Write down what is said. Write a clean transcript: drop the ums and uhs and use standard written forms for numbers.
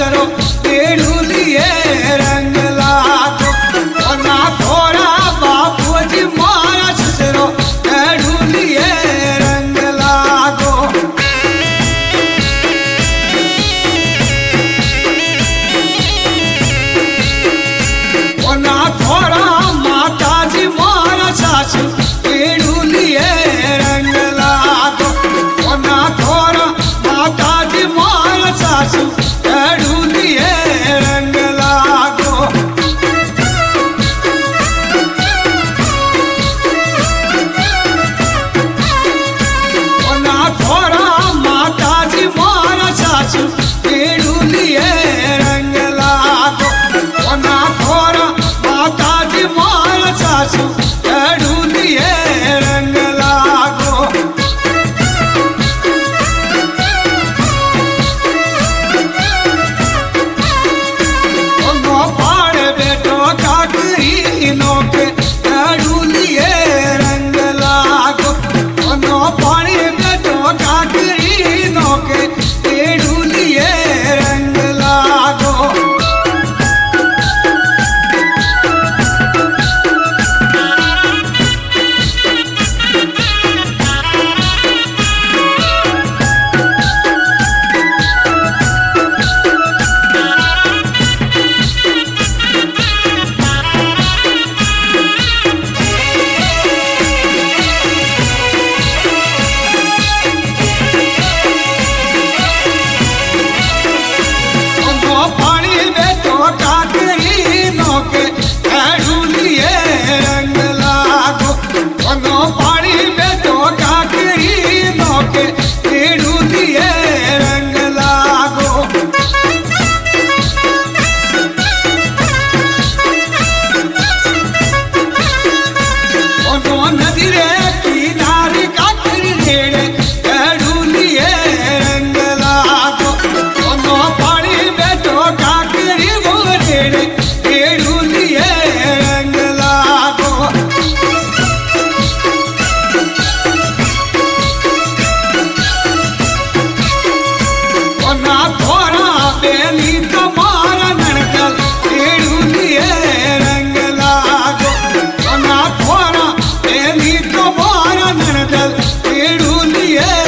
ससरो पेड़ुलिए रंग लागो ना थोड़ा बापूजी मारा ससरो पेड़ुलिए रंग लागो ना थोड़ा माताजी मारा सासू पेड़ुलिए रंग लागो ना थोड़ा माताजी मारा सासू पेड़ुलिए रंग लागो ना थोड़ा माताजी मारा सासू पेड़ुलिए रंग लागो ना थोड़ा माताजी मारा सासू पेड़ुलिए रंग लागो नो पाड़ बेटो काकरी नो के पेड़ुलिए रंग लागो नो पाड़ी बेटो काकरी नो के पेड़ुलिए रंग लागो नो पानी बेटो काकरी नो के पेड़ुलिए रंग लागो नो पानी बेटो काकरी नो के पेड़ुलिए रंग लागो नो नदी रे किनारे काकरी रेड़े पेड़ुलिए रंग लागो नो पानी बेटो काकरी रेड़े पेड़ुलिए रंग लागो ना थोड़ा बेली तुम्हारा नड़कल पेड़ुलिए रंग लागो ना थोड़ा बेली तुम्हारा नड़कल पेड़ुलिए